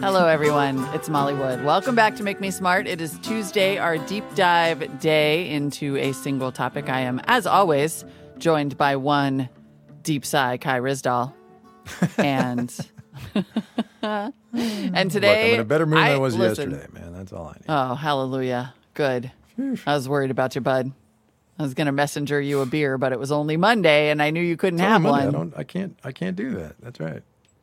Hello, everyone. It's Molly Wood. Welcome back to Make Me Smart. It is Tuesday, our deep dive day into a single topic. I am, as always, joined by one deep sigh, Kai Ryssdal. And and today, look, I'm in a better mood than I was yesterday, man. That's all I need. Oh, hallelujah. Good. I was worried about you, bud. I was going to messenger you a beer, but it was only Monday, and I knew you couldn't have one. I can't do that. That's right.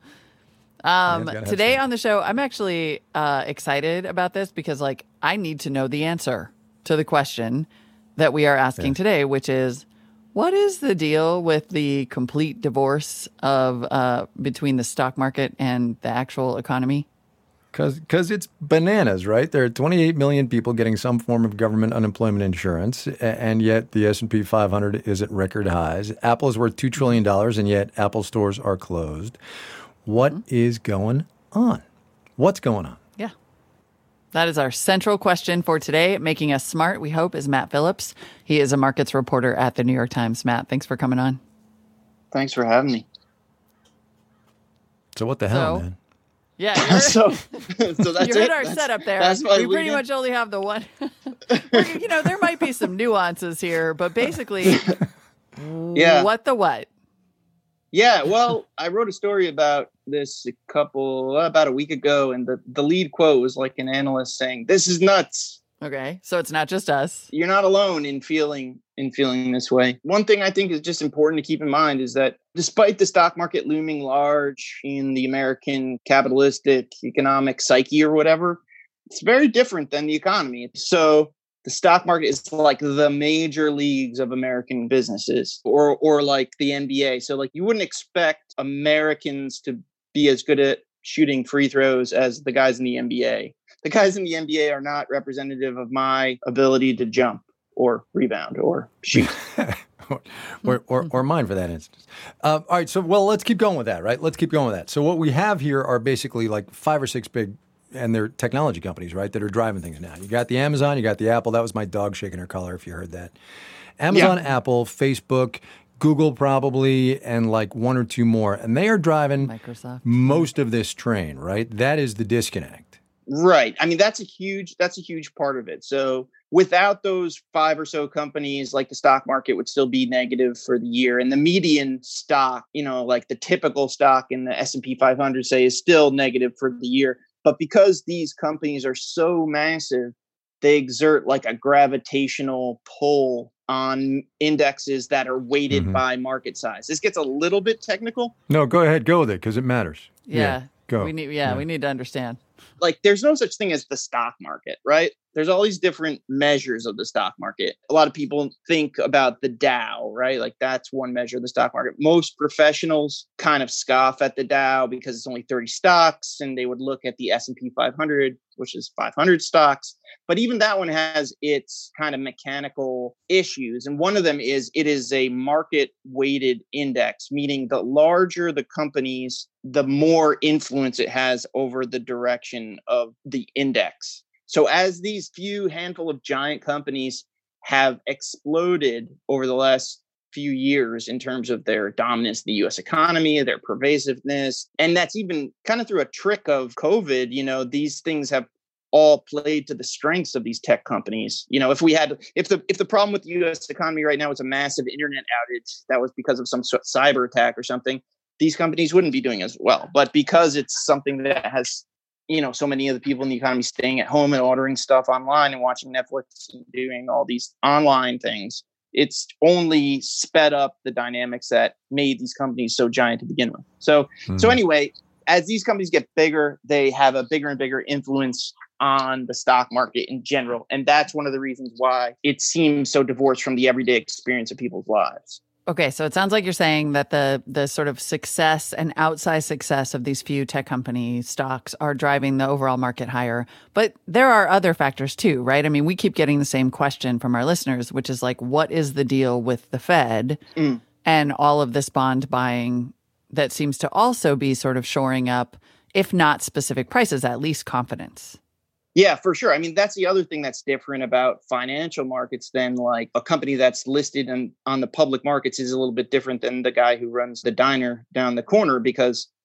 Today on the show, I'm actually excited about this because, I need to know the answer to the question that we are asking today, which is, what is the deal with the complete divorce of between the stock market and the actual economy? Because it's bananas, right? There are 28 million people getting some form of government unemployment insurance, and yet the S&P 500 is at record highs. Apple is worth $2 trillion, and yet Apple stores are closed. What is going on? What's going on? Yeah. That is our central question for today. Making us smart, we hope, is Matt Phillips. He is a markets reporter at the New York Times. Matt, thanks for coming on. Thanks for having me. So what the hell, man? Yeah. So that's you heard our setup there. We pretty much only have the one. There might be some nuances here, but basically, what the what? Yeah, well, I wrote a story about this about a week ago, and the lead quote was like an analyst saying, "This is nuts." Okay, so it's not just us. You're not alone in feeling this way. One thing I think is just important to keep in mind is that despite the stock market looming large in the American capitalistic economic psyche or whatever, it's very different than the economy. So the stock market is like the major leagues of American businesses or like the NBA. So you wouldn't expect Americans to be as good at shooting free throws as the guys in the NBA. The guys in the NBA are not representative of my ability to jump or rebound or shoot. or mine for that instance. All right. So, let's keep going with that, right? Let's keep going with that. So what we have here are basically 5 or 6 big, and they're technology companies, right, that are driving things now. You got the Amazon, you got the Apple. That was my dog shaking her collar, if you heard that. Amazon, Apple, Facebook, Google probably, and 1 or 2 more. And they are driving Microsoft. Most of this train, right? That is the disconnect. Right. I mean, that's a huge part of it. So without those 5 or so companies, the stock market would still be negative for the year. And the median stock, the typical stock in the S&P 500, say, is still negative for the year. But because these companies are so massive, they exert a gravitational pull on indexes that are weighted by market size. This gets a little bit technical. No, go ahead. Go with it because it matters. Yeah. Go. We need to understand. There's no such thing as the stock market, right? There's all these different measures of the stock market. A lot of people think about the Dow, right? That's one measure of the stock market. Most professionals kind of scoff at the Dow because it's only 30 stocks, and they would look at the S&P 500, which is 500 stocks. But even that one has its kind of mechanical issues. And one of them is it is a market-weighted index, meaning the larger the companies, the more influence it has over the direction of the index. So as these handful of giant companies have exploded over the last few years in terms of their dominance in the U.S. economy, their pervasiveness, and that's even kind of through a trick of COVID, these things have all played to the strengths of these tech companies. If the problem with the U.S. economy right now was a massive internet outage that was because of some sort of cyber attack or something, these companies wouldn't be doing as well. But because it's something that has so many of the people in the economy staying at home and ordering stuff online and watching Netflix and doing all these online things, it's only sped up the dynamics that made these companies so giant to begin with. So anyway, as these companies get bigger, they have a bigger and bigger influence on the stock market in general. And that's one of the reasons why it seems so divorced from the everyday experience of people's lives. Okay, so it sounds like you're saying that the sort of success and outsized success of these few tech company stocks are driving the overall market higher. But there are other factors too, right? I mean, we keep getting the same question from our listeners, which is what is the deal with the Fed and all of this bond buying that seems to also be sort of shoring up, if not specific prices, at least confidence? Yeah, for sure. I mean, that's the other thing that's different about financial markets than a company that's listed on the public markets is a little bit different than the guy who runs the diner down the corner, because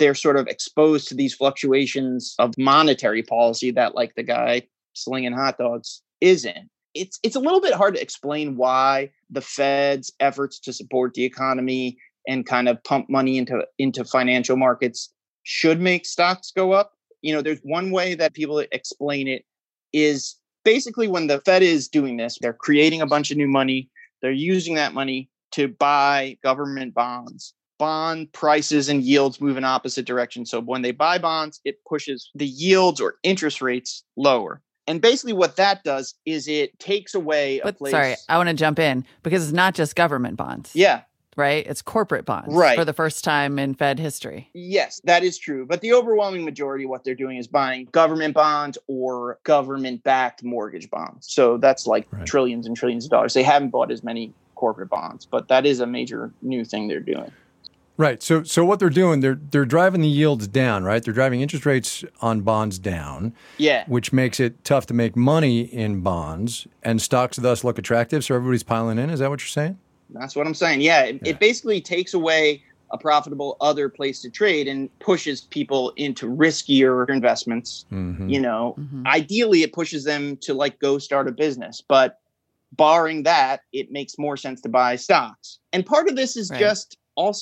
they're sort of exposed to these fluctuations of monetary policy that like the guy slinging hot dogs is in. It's a little bit hard to explain why the Fed's efforts to support the economy and kind of pump money into financial markets should make stocks go up. There's one way that people explain it is basically when the Fed is doing this, they're creating a bunch of new money. They're using that money to buy government bonds. Bond prices and yields move in opposite directions. So when they buy bonds, it pushes the yields or interest rates lower. And basically what that does is it takes away a place. Sorry, I want to jump in because it's not just government bonds. Yeah. Right? It's corporate bonds right. for the first time in Fed history. Yes, that is true. But the overwhelming majority of what they're doing is buying government bonds or government-backed mortgage bonds. So that's like trillions and trillions of dollars. They haven't bought as many corporate bonds, but that is a major new thing they're doing. Right. So what they're doing, they're driving the yields down, right? They're driving interest rates on bonds down. Yeah. Which makes it tough to make money in bonds, and stocks thus look attractive. So everybody's piling in. Is that what you're saying? That's what I'm saying. Yeah. It basically takes away a profitable other place to trade and pushes people into riskier investments. Mm-hmm. Ideally it pushes them to like go start a business, but barring that, it makes more sense to buy stocks. And part of this is just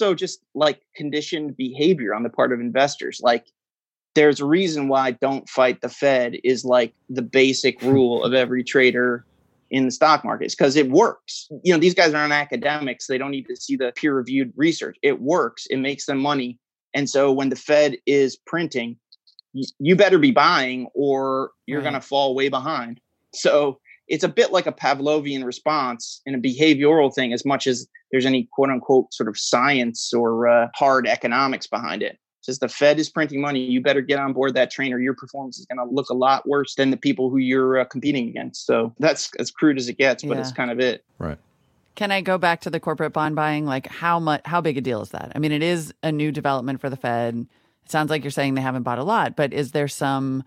like conditioned behavior on the part of investors. Like there's a reason why don't fight the Fed is like the basic rule of every trader in the stock markets, because it works. These guys aren't academics. They don't need to see the peer reviewed research. It works. It makes them money. And so when the Fed is printing, you better be buying or you're going to fall way behind. So it's a bit like a Pavlovian response and a behavioral thing as much as there's any quote unquote sort of science or hard economics behind it. Since the Fed is printing money, you better get on board that train or your performance is going to look a lot worse than the people who you're competing against. So that's as crude as it gets, but it's kind of it. Right. Can I go back to the corporate bond buying? Like how big a deal is that? I mean, it is a new development for the Fed. It sounds like you're saying they haven't bought a lot, but is there some,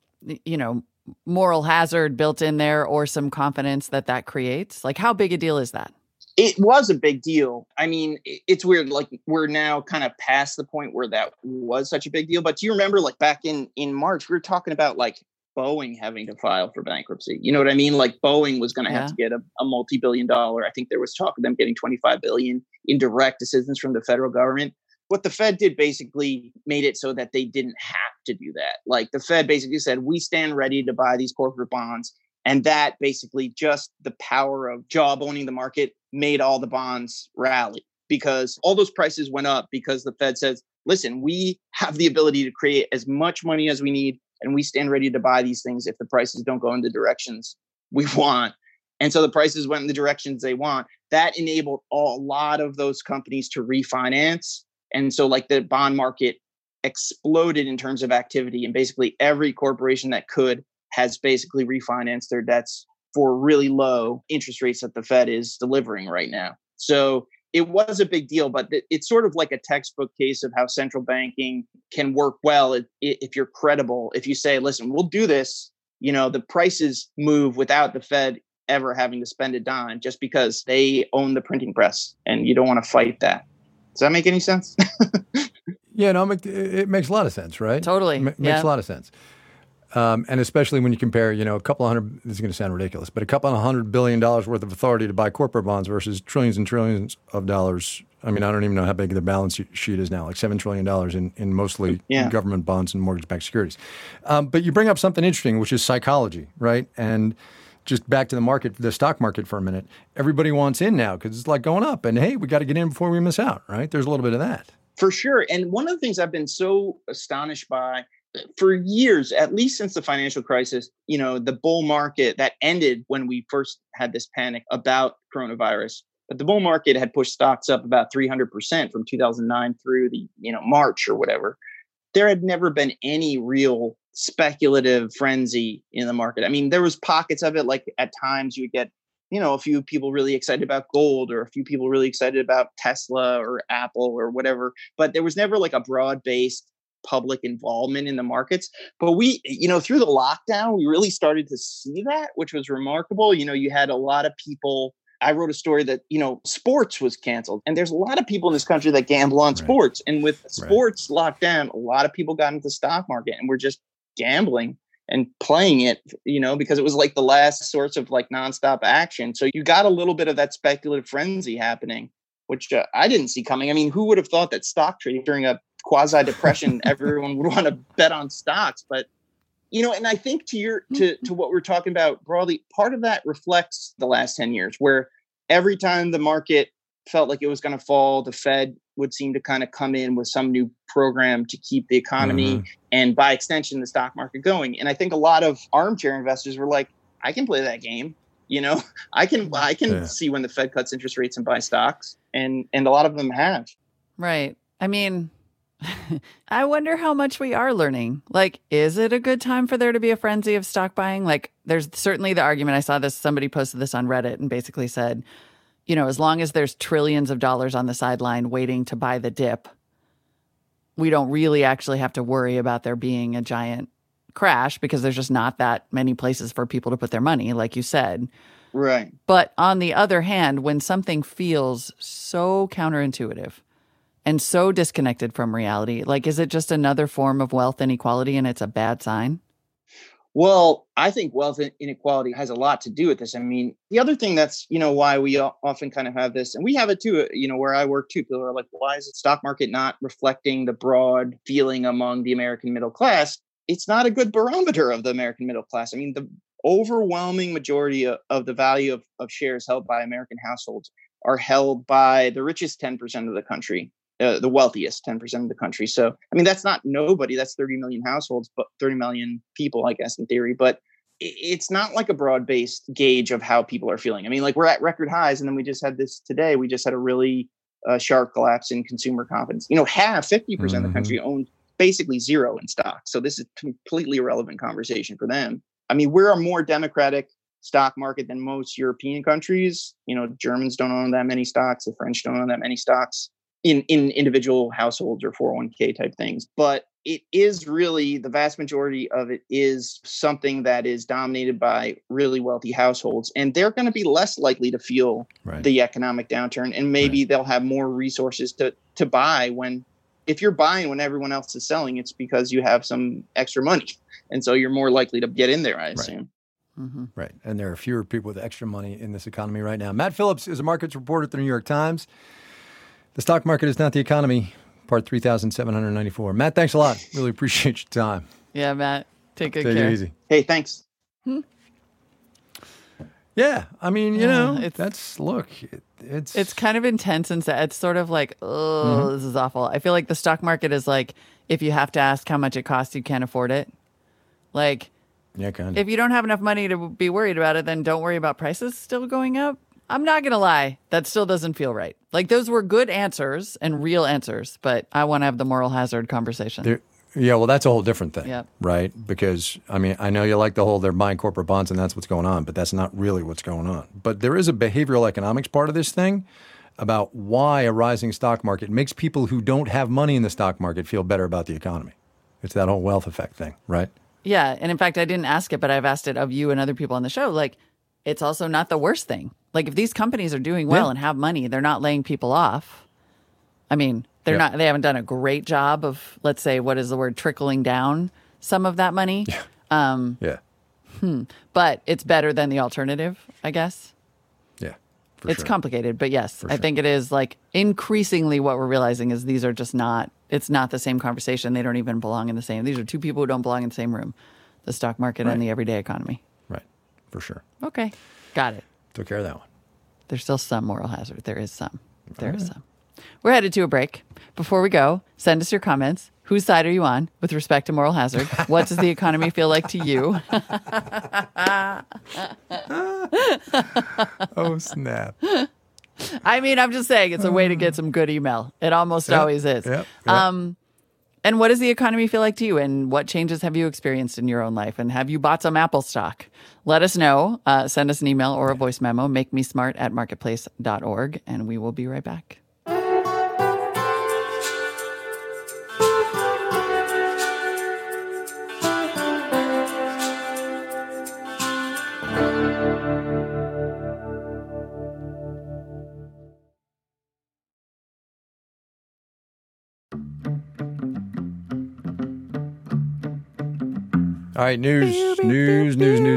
moral hazard built in there or some confidence that creates? Like how big a deal is that? It was a big deal. I mean, it's weird. Like we're now kind of past the point where that was such a big deal. But do you remember like back in March, we were talking about like Boeing having to file for bankruptcy. You know what I mean? Like Boeing was going to have to get a multi-billion dollar. I think there was talk of them getting $25 billion in direct assistance from the federal government. What the Fed did basically made it so that they didn't have to do that. Like the Fed basically said, we stand ready to buy these corporate bonds. And that basically just the power of job owning the market made all the bonds rally because all those prices went up because the Fed says, listen, we have the ability to create as much money as we need. And we stand ready to buy these things if the prices don't go in the directions we want. And so the prices went in the directions they want. That enabled a lot of those companies to refinance. And so like the bond market exploded in terms of activity. And basically every corporation that could has basically refinanced their debts for really low interest rates that the Fed is delivering right now. So it was a big deal, but it's sort of like a textbook case of how central banking can work well if you're credible. If you say, listen, we'll do this, the prices move without the Fed ever having to spend a dime just because they own the printing press and you don't want to fight that. Does that make any sense? Yeah, no, it makes a lot of sense, right? Totally. Makes a lot of sense. And especially when you compare, a couple of hundred, this is going to sound ridiculous, but a couple of $100 billion worth of authority to buy corporate bonds versus trillions and trillions of dollars. I mean, I don't even know how big the balance sheet is now, like $7 trillion in mostly government bonds and mortgage-backed securities. But you bring up something interesting, which is psychology, right? And just back to the stock market for a minute. Everybody wants in now because it's like going up. And hey, we got to get in before we miss out, right? There's a little bit of that. For sure. And one of the things I've been so astonished by for years, at least since the financial crisis, the bull market that ended when we first had this panic about coronavirus, but the bull market had pushed stocks up about 300% from 2009 through the, March or whatever. There had never been any real speculative frenzy in the market. I mean, there was pockets of it, like at times you would get, a few people really excited about gold or a few people really excited about Tesla or Apple or whatever, but there was never like a broad-based public involvement in the markets. But we, through the lockdown, we really started to see that, which was remarkable. You had a lot of people I wrote a story that, sports was canceled. And there's a lot of people in this country that gamble on sports. And with sports locked down, a lot of people got into the stock market and were just gambling and playing it, because it was like the last source of like nonstop action. So you got a little bit of that speculative frenzy happening, which I didn't see coming. I mean, who would have thought that stock trading during a quasi depression, everyone would want to bet on stocks? But and I think to what we're talking about broadly, part of that reflects the last 10 years, where every time the market felt like it was going to fall, the Fed would seem to kind of come in with some new program to keep the economy and by extension, the stock market going. And I think a lot of armchair investors were like, I can play that game. I can see when the Fed cuts interest rates and buy stocks. And a lot of them have. Right. I mean, I wonder how much we are learning. Like, is it a good time for there to be a frenzy of stock buying? Like, there's certainly the argument. I saw this, somebody posted this on Reddit and basically said, as long as there's trillions of dollars on the sideline waiting to buy the dip, we don't really actually have to worry about there being a giant crash because there's just not that many places for people to put their money, like you said. Right. But on the other hand, when something feels so counterintuitive and so disconnected from reality, like, is it just another form of wealth inequality and it's a bad sign? Well, I think wealth inequality has a lot to do with this. I mean, the other thing that's, why we often kind of have this, and we have it too, where I work too, people are like, why is the stock market not reflecting the broad feeling among the American middle class? It's not a good barometer of the American middle class. I mean, the overwhelming majority of the value of shares held by American households are held by the richest 10% of the country. The wealthiest 10% of the country. So, I mean, that's not nobody. That's 30 million households, but 30 million people, I guess, in theory. But it's not like a broad-based gauge of how people are feeling. I mean, like, we're at record highs, and then we just had this today. We just had a really sharp collapse in consumer confidence. 50% of the country owned basically zero in stock. So this is completely irrelevant conversation for them. I mean, we're a more democratic stock market than most European countries. Germans don't own that many stocks. The French don't own that many stocks in individual households or 401k type things. But it is really, the vast majority of it is something that is dominated by really wealthy households. And they're going to be less likely to feel the economic downturn. And maybe they'll have more resources to buy if you're buying when everyone else is selling, it's because you have some extra money. And so you're more likely to get in there, I assume. Mm-hmm. Right. And there are fewer people with extra money in this economy right now. Matt Phillips is a markets reporter at the New York Times. The stock market is not the economy, part 3,794. Matt, thanks a lot. Really appreciate your time. Yeah, Matt. Take good care. Take it easy. Hey, thanks. Yeah. I mean, it's kind of intense and sad. It's sort of like, this is awful. I feel like the stock market is like, if you have to ask how much it costs, you can't afford it. Like, yeah, kind of. If you don't have enough money to be worried about it, then don't worry about prices still going up. I'm not going to lie. That still doesn't feel right. Like, those were good answers and real answers, but I want to have the moral hazard conversation. Yeah, well, that's a whole different thing, yep. Right? Because, I mean, I know you like the whole they're buying corporate bonds and that's what's going on, but that's not really what's going on. But there is a behavioral economics part of this thing about why a rising stock market makes people who don't have money in the stock market feel better about the economy. It's that whole wealth effect thing, right? Yeah, and in fact, I didn't ask it, but I've asked it of you and other people on the show. Like, it's also not the worst thing. Like, if these companies are doing well and have money, they're not laying people off. I mean, they haven't done a great job of, let's say, what is the word, trickling down some of that money. But it's better than the alternative, I guess. Yeah. It's complicated, but yes, I think it is, like, increasingly what we're realizing is these are just not, it's not the same conversation. They don't even belong in the same, these are two people who don't belong in the same room, the stock market and the everyday economy. Right. For sure. Okay. Got it. Took care of that one. There's still some moral hazard. There is some. There is some. We're headed to a break. Before we go, send us your comments. Whose side are you on with respect to moral hazard? What does the economy feel like to you? Oh, snap. I mean, I'm just saying it's a way to get some good email. It almost always is. Yep. And what does the economy feel like to you? And what changes have you experienced in your own life? And have you bought some Apple stock? Let us know. Send us an email or a voice memo. MakeMeSmart@marketplace.org. And we will be right back. All right, news. You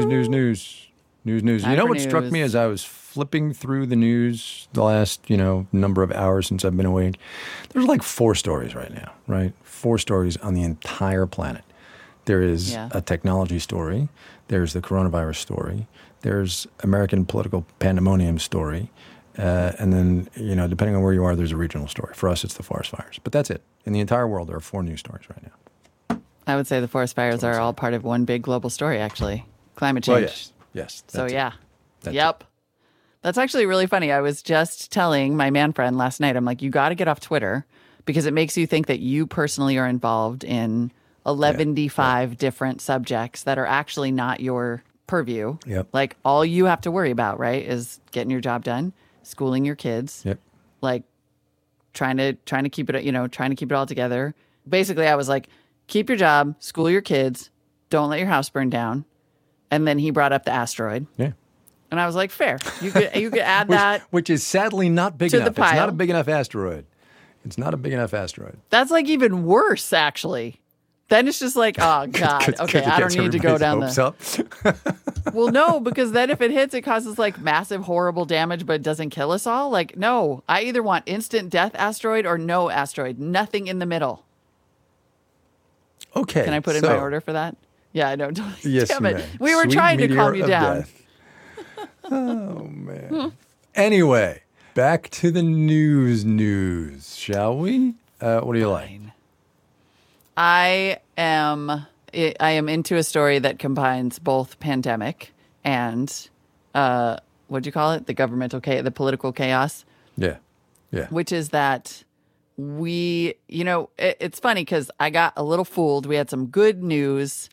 Time know for what struck me news. as I was flipping through the news the last, number of hours since I've been awake? There's like 4 stories right now, right? 4 stories on the entire planet. There is Yeah. a technology story. There's the coronavirus story. There's American political pandemonium story. And then, depending on where you are, there's a regional story. For us, it's the forest fires. But that's it. In the entire world, there are 4 news stories right now. I would say the forest fires are all part of one big global story, actually. Climate change. Well, yes. Yes. So, that's it. yeah. That's Yep. That's actually really funny. I was just telling my man friend last night, I'm like, you got to get off Twitter because it makes you think that you personally are involved in 11D5 different subjects that are actually not your purview. Yep. Like, all you have to worry about, right, is getting your job done, schooling your kids, Yep. like trying to keep it, trying to keep it all together. Basically, I was like, keep your job, school your kids, don't let your house burn down. And then he brought up the asteroid. Yeah. And I was like, fair. You could add that. Which is sadly not big To the enough. It's not pile. a big enough asteroid. It's not a big enough asteroid. That's like even worse, actually. Then it's just like, oh God, okay, I don't need to go down hopes the. up. Well, no, because then if it hits, it causes like massive, horrible damage, but it doesn't kill us all. Like, no, I either want instant death asteroid or no asteroid, nothing in the middle. Okay. Can I put in my order for that? Yeah, I know. Yes, Damn you it. may. We were Sweet trying to meteor calm you of down. death. Oh, man. Anyway, back to the news, shall we? What do you like? I am into a story that combines both pandemic and what'd you call it? The political chaos, Yeah. Yeah. which is that it's funny because I got a little fooled. We had some good news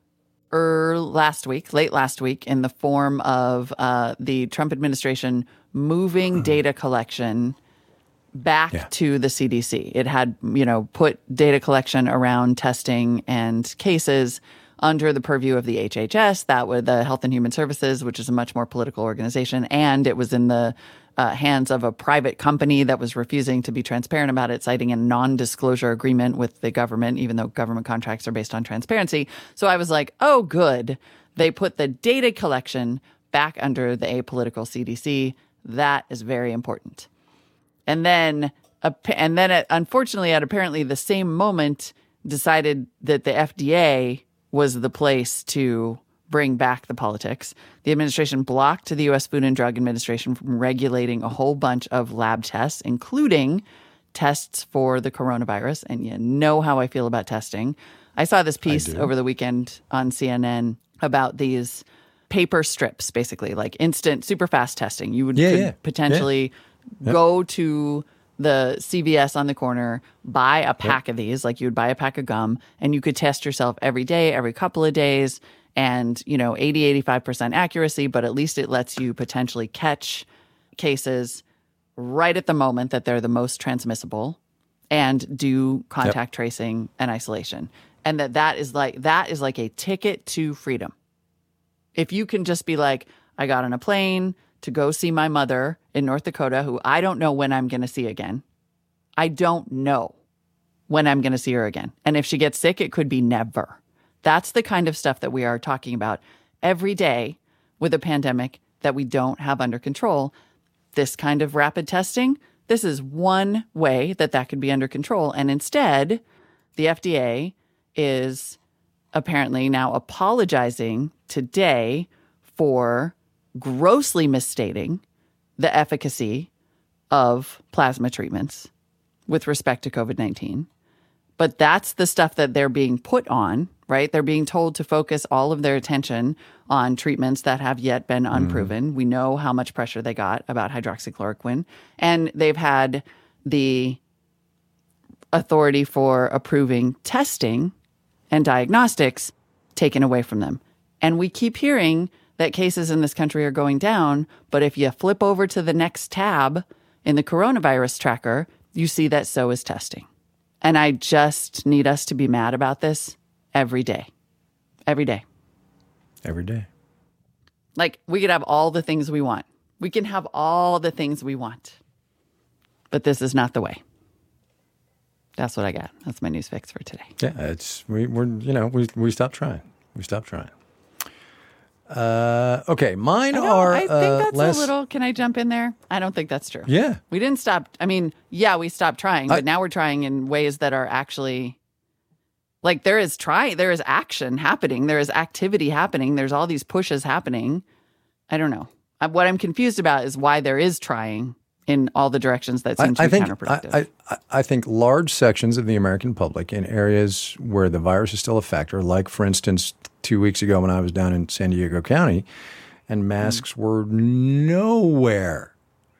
late last week, in the form of the Trump administration moving data collection back to the CDC. It had, put data collection around testing and cases under the purview of the HHS, that was the Health and Human Services, which is a much more political organization, and it was in the hands of a private company that was refusing to be transparent about it, citing a non-disclosure agreement with the government, even though government contracts are based on transparency. So I was like, oh, good. They put the data collection back under the apolitical CDC. That is very important. And then unfortunately, at apparently the same moment, decided that the FDA was the place to bring back the politics. The administration blocked the U.S. Food and Drug Administration from regulating a whole bunch of lab tests, including tests for the coronavirus. And you know how I feel about testing. I saw this piece over the weekend on CNN about these paper strips, basically, like instant, super fast testing. You could potentially go to the CVS on the corner, buy a pack of these, like you would buy a pack of gum, and you could test yourself every day, every couple of days, and, 85% accuracy, but at least it lets you potentially catch cases right at the moment that they're the most transmissible and do contact tracing and isolation. And that is like a ticket to freedom. If you can just be like, I got on a plane to go see my mother in North Dakota, who I don't know when I'm going to see again. I don't know when I'm going to see her again. And if she gets sick, it could be never. That's the kind of stuff that we are talking about every day with a pandemic that we don't have under control. This kind of rapid testing, this is one way that could be under control. And instead, the FDA is apparently now apologizing today for grossly misstating the efficacy of plasma treatments with respect to COVID-19. But that's the stuff that they're being put on, right? They're being told to focus all of their attention on treatments that have yet been unproven. We know how much pressure they got about hydroxychloroquine. And they've had the authority for approving testing and diagnostics taken away from them. And we keep hearing that cases in this country are going down, but if you flip over to the next tab in the coronavirus tracker, you see that so is testing. And I just need us to be mad about this every day. Every day. Every day. Like, we could have all the things we want. We can have all the things we want. But this is not the way. That's what I got. That's my news fix for today. Yeah, we stopped trying. We stopped trying. Okay, mine are. I think that's less... a little. Can I jump in there? I don't think that's true. Yeah. We didn't stop. I mean, yeah, we stopped trying, but now we're trying in ways that are actually like there is action happening. There is activity happening. There's all these pushes happening. I don't know. What I'm confused about is why there is trying in all the directions that seem to be counterproductive. I think large sections of the American public in areas where the virus is still a factor, like, for instance, 2 weeks ago when I was down in San Diego County and masks were nowhere.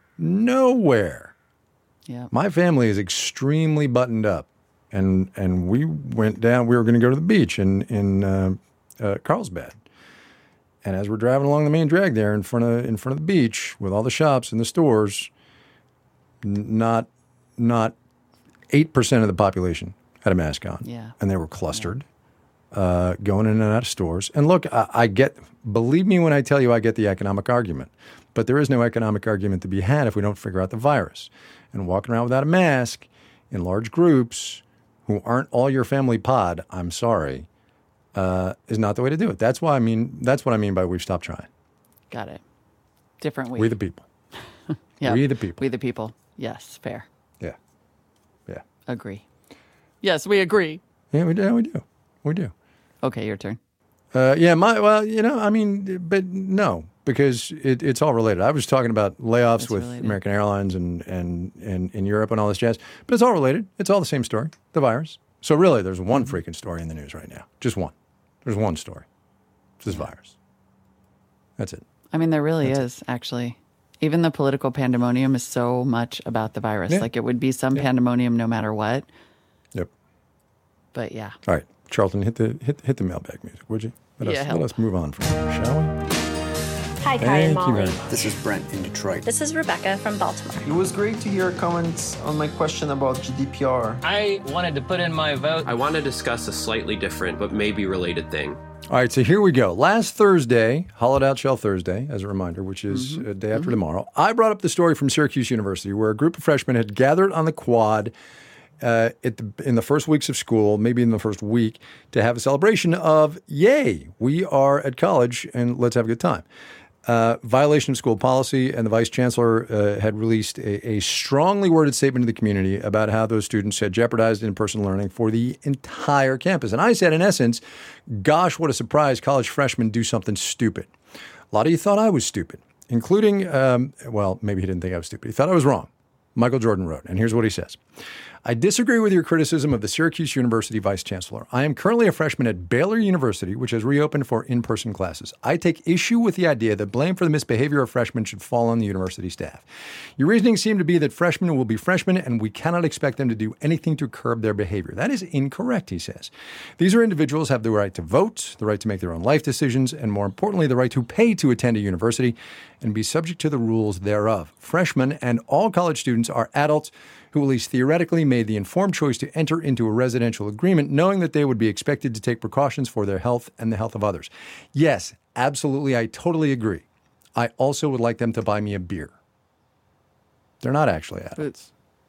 Yeah. My family is extremely buttoned up. And we went down, we were going to go to the beach in Carlsbad. And as we're driving along the main drag there in front of the beach with all the shops and the stores, not 8% of the population had a mask on. Yeah. And they were clustered, going in and out of stores. And look, believe me when I tell you I get the economic argument. But there is no economic argument to be had if we don't figure out the virus. And walking around without a mask in large groups who aren't all your family pod, I'm sorry, is not the way to do it. That's what I mean by we've stopped trying. Got it. Different we. We the people. Yeah. We the people. We the people. Yes, fair. Yeah. Yeah. Agree. Yes, we agree. Yeah, we do. Okay, your turn. But no, because it's all related. I was talking about layoffs with related. American Airlines and in Europe and all this jazz, but it's all related. It's all the same story, the virus. So really, there's one freaking story in the news right now. Just one. There's one story. It's this virus. That's it. I mean, there really is, actually. Even the political pandemonium is so much about the virus. Yeah. Like, it would be some pandemonium no matter what. Yep. But yeah. All right, Charlton, hit the mailbag music, would you? Let us move on from here, shall we? Hi, Kai and Molly. This is Brent in Detroit. This is Rebecca from Baltimore. It was great to hear comments on my question about GDPR. I wanted to put in my vote. I want to discuss a slightly different but maybe related thing. All right, so here we go. Last Thursday, Hollowed Out Shell Thursday, as a reminder, which is a day after tomorrow, I brought up the story from Syracuse University where a group of freshmen had gathered on the quad in the first weeks of school, maybe in the first week, to have a celebration of, yay, we are at college and let's have a good time. Violation of school policy, and the vice chancellor had released a strongly worded statement to the community about how those students had jeopardized in-person learning for the entire campus. And I said, in essence, gosh, what a surprise, college freshmen do something stupid. A lot of you thought I was stupid, including, maybe he didn't think I was stupid. He thought I was wrong. Michael Jordan wrote, and here's what he says. I disagree with your criticism of the Syracuse University Vice Chancellor. I am currently a freshman at Baylor University, which has reopened for in-person classes. I take issue with the idea that blame for the misbehavior of freshmen should fall on the university staff. Your reasoning seemed to be that freshmen will be freshmen and we cannot expect them to do anything to curb their behavior. That is incorrect, he says. These are individuals who have the right to vote, the right to make their own life decisions, and more importantly, the right to pay to attend a university and be subject to the rules thereof. Freshmen and all college students are adults who at least theoretically made the informed choice to enter into a residential agreement knowing that they would be expected to take precautions for their health and the health of others. Yes, absolutely, I totally agree. I also would like them to buy me a beer. They're not actually adults.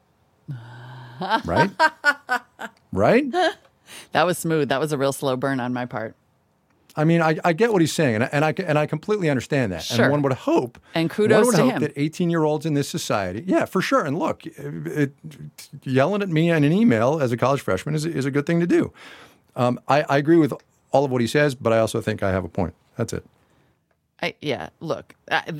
Right? Right? That was smooth. That was a real slow burn on my part. I mean, I get what he's saying, and I completely understand that. Sure. And one would hope, and kudos to him, that 18-year-olds in this society, yeah, for sure. And look, yelling at me in an email as a college freshman is a good thing to do. I agree with all of what he says, but I also think I have a point. That's it. Look,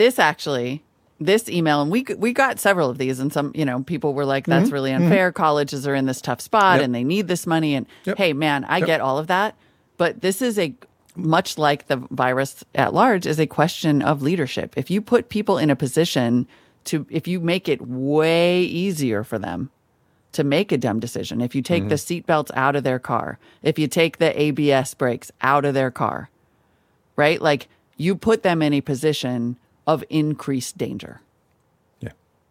this email, and we got several of these, and some, people were like, that's really unfair. Colleges are in this tough spot, and they need this money. And hey, man, I get all of that, but this is much like the virus at large, is a question of leadership. If you put people in a position if you make it way easier for them to make a dumb decision, if you take the seatbelts out of their car, if you take the ABS brakes out of their car, right? Like, you put them in a position of increased danger. Yeah.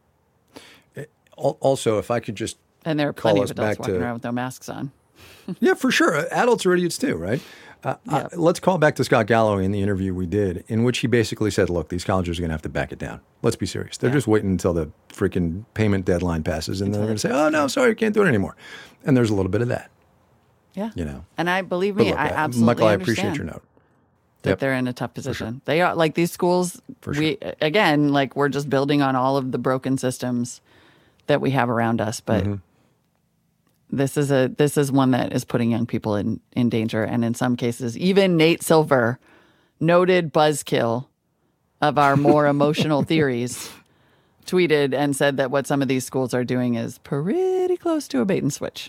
Also, if I could just and there are plenty of adults walking around with no masks on. Yeah, for sure. Adults are idiots too, right? Let's call back to Scott Galloway in the interview we did, in which he basically said, look, these colleges are going to have to back it down. Let's be serious. They're just waiting until the freaking payment deadline passes, and they're going to say, oh, no, sorry, we can't do it anymore. And there's a little bit of that. Yeah. You know. And I believe But me, look, I absolutely Michael, I understand appreciate your note. that Yep. they're in a tough position. They are like these schools. For We again, like we're just building on all of the broken systems that we have around us, but this is one that is putting young people in danger, and in some cases, even Nate Silver, noted buzzkill of our more emotional theories, tweeted and said that what some of these schools are doing is pretty close to a bait and switch.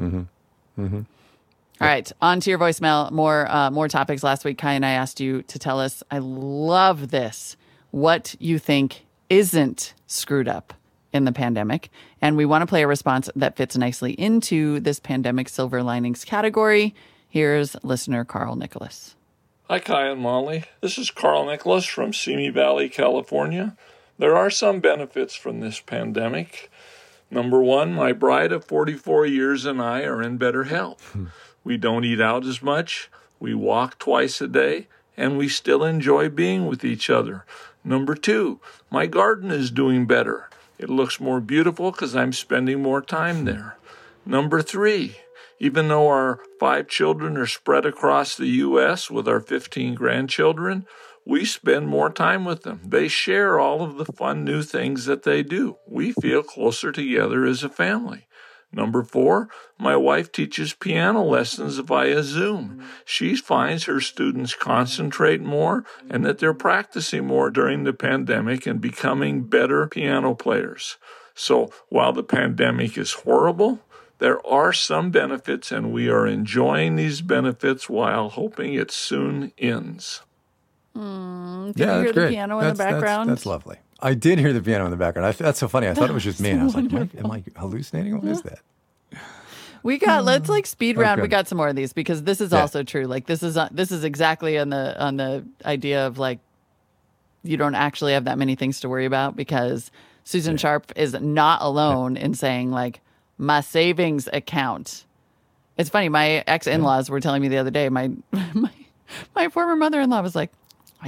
All right, on to your voicemail. More topics. Last week, Kai and I asked you to tell us, I love this, what you think isn't screwed up in the pandemic. And we want to play a response that fits nicely into this pandemic silver linings category. Here's listener Carl Nicholas. Hi, Kai and Molly. This is Carl Nicholas from Simi Valley, California. There are some benefits from this pandemic. Number one, my bride of 44 years and I are in better health. We don't eat out as much, we walk twice a day, and we still enjoy being with each other. Number two, my garden is doing better. It looks more beautiful because I'm spending more time there. Number three, even though our 5 children are spread across the U.S. with our 15 grandchildren, we spend more time with them. They share all of the fun new things that they do. We feel closer together as a family. Number 4, my wife teaches piano lessons via Zoom. She finds her students concentrate more and that they're practicing more during the pandemic and becoming better piano players. So while the pandemic is horrible, there are some benefits, and we are enjoying these benefits while hoping it soon ends. Did you hear the piano in the background? That's lovely. I did hear the piano in the background. That's so funny. I thought it was just me. And I was like, am I hallucinating? What is that? We got let's like speed round. Okay. We got some more of these because this is also true. Like this is exactly on the idea of like you don't actually have that many things to worry about because Susan Sharp is not alone in saying like my savings account. It's funny. My ex-in-laws were telling me the other day. My former mother-in-law was like, I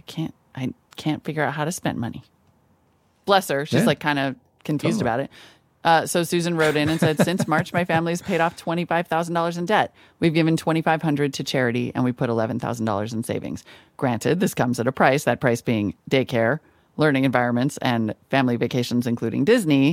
can't figure out how to spend money. Bless her. She's like kind of confused about it. So Susan wrote in and said, since March, my family's paid off $25,000 in debt. We've given $2,500 to charity and we put $11,000 in savings. Granted, this comes at a price, that price being daycare, learning environments, and family vacations, including Disney.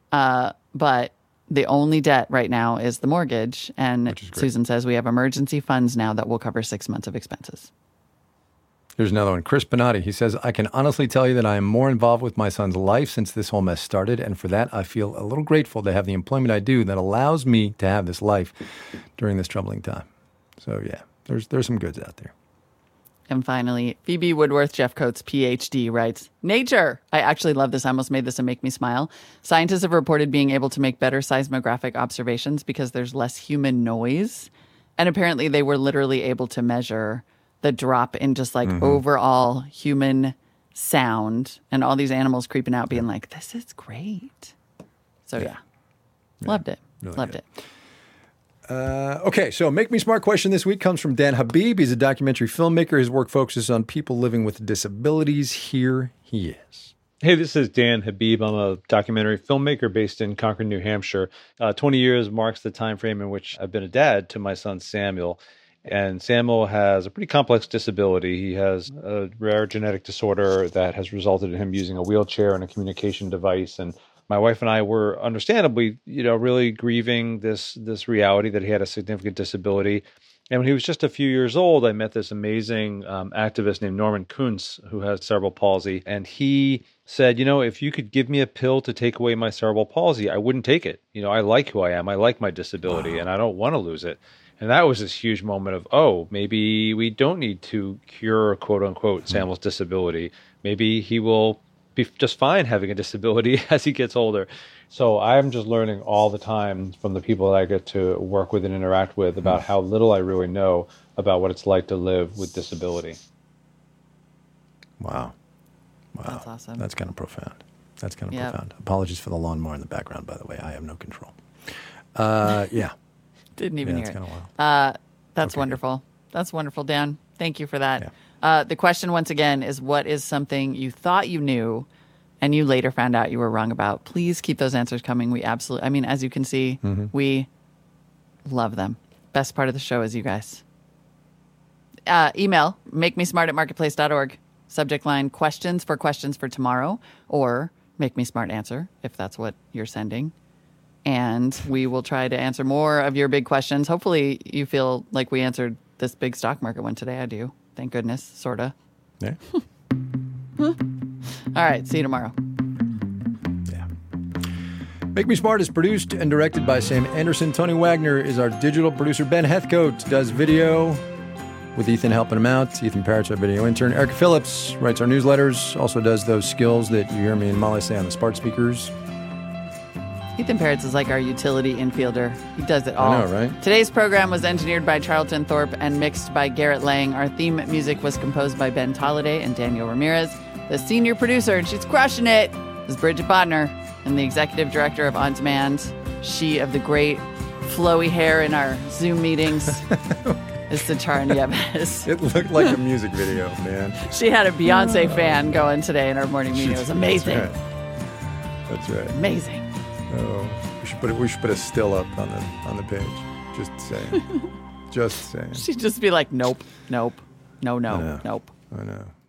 But the only debt right now is the mortgage. And Susan says we have emergency funds now that will cover 6 months of expenses. Here's another one. Chris Bonatti. He says, I can honestly tell you that I am more involved with my son's life since this whole mess started. And for that, I feel a little grateful to have the employment I do that allows me to have this life during this troubling time. So, yeah, there's some goods out there. And finally, Phoebe Woodworth Jeff Coates, PhD, writes, Nature. I actually love this. I almost made this and make me smile. Scientists have reported being able to make better seismographic observations because there's less human noise. And apparently they were literally able to measure the drop in just like overall human sound and all these animals creeping out being like, this is great. So yeah. Loved it. Really Loved good. it. Okay, so Make Me Smart question this week comes from Dan Habib. He's a documentary filmmaker. His work focuses on people living with disabilities. Here he is. Hey, this is Dan Habib. I'm a documentary filmmaker based in Concord, New Hampshire. 20 years marks the time frame in which I've been a dad to my son, Samuel. And Samuel has a pretty complex disability. He has a rare genetic disorder that has resulted in him using a wheelchair and a communication device. And my wife and I were understandably, really grieving this reality that he had a significant disability. And when he was just a few years old, I met this amazing activist named Norman Kuntz, who has cerebral palsy. And he said, if you could give me a pill to take away my cerebral palsy, I wouldn't take it. I like who I am. I like my disability, and I don't want to lose it. And that was this huge moment of, maybe we don't need to cure, quote unquote, Samuel's disability. Maybe he will be just fine having a disability as he gets older. So I'm just learning all the time from the people that I get to work with and interact with about how little I really know about what it's like to live with disability. Wow. That's awesome. That's kind of profound. Profound. Apologies for the lawnmower in the background, by the way. I have no control. Yeah. Didn't even hear it. Kind of wild. That's wonderful. That's wonderful, Dan. Thank you for that. Yeah. The question, once again, is what is something you thought you knew and you later found out you were wrong about? Please keep those answers coming. We absolutely, as you can see, we love them. Best part of the show is you guys. Email, makemesmart@marketplace.org. Subject line, questions for tomorrow, or make me smart answer, if that's what you're sending. And we will try to answer more of your big questions. Hopefully you feel like we answered this big stock market one today. I do. Thank goodness, sort of. Yeah. All right, see you tomorrow. Yeah. Make Me Smart is produced and directed by Sam Anderson. Tony Wagner is our digital producer. Ben Heathcote does video with Ethan helping him out. Ethan Parrott's our video intern. Erica Phillips writes our newsletters, also does those skills that you hear me and Molly say on the smart speakers. Ethan Parrots is like our utility infielder. He does it all. I know, right? Today's program was engineered by Charlton Thorpe and mixed by Garrett Lang. Our theme music was composed by Ben Tolliday and Daniel Ramirez. The senior producer, and she's crushing it, is Bridget Bodner. And the executive director of On Demand, she of the great flowy hair in our Zoom meetings, is Satara Nieves. It looked like a music video, man. She had a Beyonce fan going today in our morning meeting. It was amazing. That's right. Amazing. Oh, we should put a still up on the page. Just saying. Just saying. She'd just be like, nope, nope, no, I know. nope. I know.